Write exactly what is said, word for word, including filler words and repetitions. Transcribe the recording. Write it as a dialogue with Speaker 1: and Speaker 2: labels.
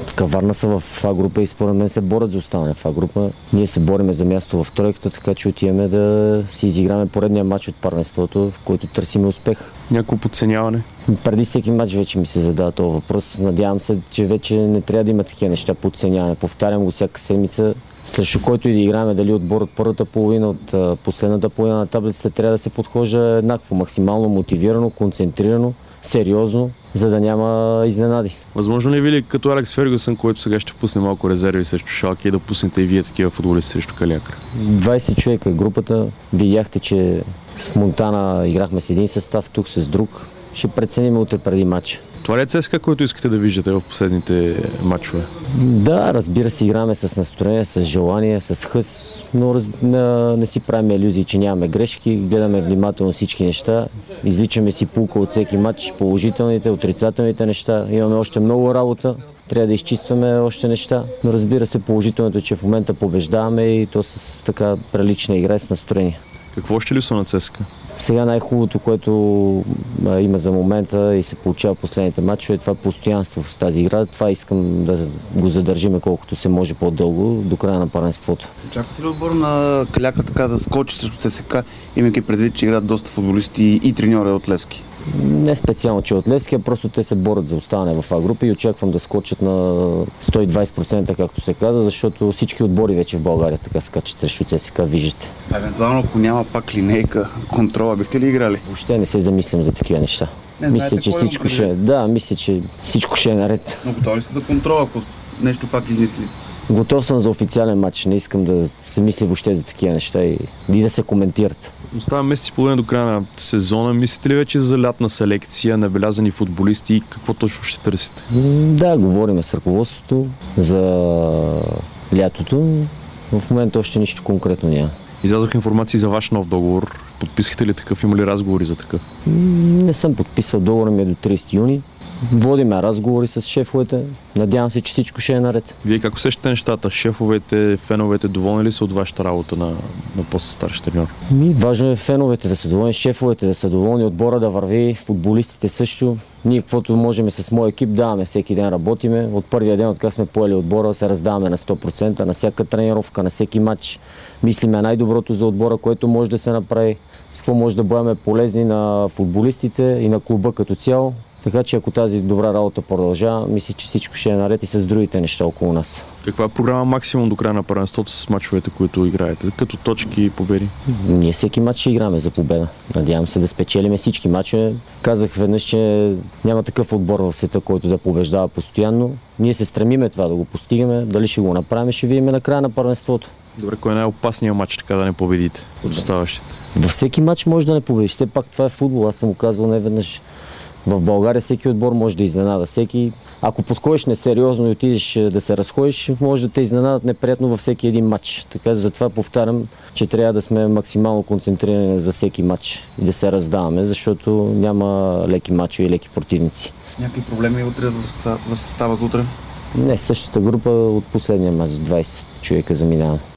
Speaker 1: Така, Варна са в А група и според мен се борят за оставане в А група. Ние се бориме за място в тройката, така че отиваме да си изиграме поредния матч от първенството, в който търсиме успех.
Speaker 2: Някакво подценяване?
Speaker 1: Преди всеки матч вече ми се задава този въпрос. Надявам се, че вече не трябва да има такива неща подценяване. Повтарям го всяка седмица. Срещу който и да играем, дали отбор от първата половина, от последната половина на таблицата, трябва да се подхожда еднакво, максимално мотивирано, концентрирано, сериозно, за да няма изненади.
Speaker 2: Възможно ли е, Вили, като Алекс Фергюсън, който сега ще пусне малко резерви срещу Шалке, да пуснете и вие такива футболисти срещу Калиакра?
Speaker 1: двайсет човека групата. Видяхте, че в Монтана играхме с един състав, тук с друг. Ще преценим утре преди матча.
Speaker 2: Това ли е ЦСКА, който искате да виждате в последните матчове?
Speaker 1: Да, разбира се, играме с настроение, с желание, с хъс, но раз... не, не си правим илюзии, че нямаме грешки, гледаме внимателно всички неща, извличаме си пулка от всеки матч, положителните, отрицателните неща, имаме още много работа, трябва да изчистваме още неща, но разбира се, положителното е, че в момента побеждаваме и то с така прилична игра с настроение.
Speaker 2: Какво ще липсва на ЦСКА?
Speaker 1: Сега най-хубавото, което а, има за момента и се получава в последните матчове, е това постоянство в тази игра. Това искам да го задържиме колкото се може по-дълго до края на първенството.
Speaker 3: Очаквате ли отбор на Калиакра така да скочи срещу ЦСКА, имайки предвид, че играят доста футболисти и треньори от Левски?
Speaker 1: Не специално, че от Левски, а просто те се борят за оставане в А група и очаквам да скочат на сто и двайсет процента, както се каза, защото всички отбори вече в България така скачат срещу ЦСКА, виждате.
Speaker 3: Евентуално, ако няма пак линейка, контрола, бихте ли играли?
Speaker 1: Въобще не се замислям за такива неща.
Speaker 3: Не
Speaker 1: мисля,
Speaker 3: знаете,
Speaker 1: че всичко ще, да, мисля, че всичко ще е наред.
Speaker 3: Но готови сте за контрола, ако нещо пак измислите?
Speaker 1: Готов съм за официален матч. Не искам да се мисли въобще за такива неща и, и да се коментират.
Speaker 2: Остава месец и половина до края на сезона. Мислите ли вече за лятна селекция, набелязани футболисти и какво точно ще търсите?
Speaker 1: Да, говорим с ръководството за лятото. В момента още нищо конкретно няма.
Speaker 2: Излязох информации за ваш нов договор. Подписахте ли такъв? Има ли разговори за такъв?
Speaker 1: Не съм подписал. Договора ми е до трийсети юни. Водиме разговори с шефовете. Надявам се, че всичко ще е наред.
Speaker 2: Вие как усещате нещата? Шефовете, феновете, доволни ли са от вашата работа на, на по-старши треньор?
Speaker 1: Ми, важно е феновете да са доволни, шефовете да са доволни, отбора да върви, футболистите също. Ние каквото можем с моя екип даваме, всеки ден работиме. От първия ден, откак сме поели отбора, се раздаваме на сто процента на всяка тренировка, на всеки матч. Мислиме най-доброто за отбора, което може да се направи, с какво може да бъдем полезни на футболистите и на клуба като цяло. Така че ако тази добра работа продължава, мисля, че всичко ще е наред и с другите неща около нас.
Speaker 2: Каква е програма максимум до края на първенството с мачовете, които играете? Като точки и победи?
Speaker 1: Ние всеки матч ще играме за победа. Надявам се да спечелиме всички мачове. Казах веднъж, че няма такъв отбор в света, който да побеждава постоянно. Ние се стремиме това да го постигаме. Дали ще го направим, ще видим на края на първенството.
Speaker 2: Добре, кой е най-опасният матч, така да не победите от оставащите?
Speaker 1: Във всеки матч може да не победиш. Все пак това е футбол. Аз съм го казвал не веднъж. В България всеки отбор може да изненада всеки. Ако подходиш несериозно и отидеш да се разходиш, може да те изненадат неприятно във всеки един матч. Така затова повтарям, че трябва да сме максимално концентрирани за всеки матч и да се раздаваме, защото няма леки матчове и леки противници.
Speaker 3: Някакви проблеми утре в състава за утре?
Speaker 1: Не, същата група от последния матч, двайсет човека заминаваме.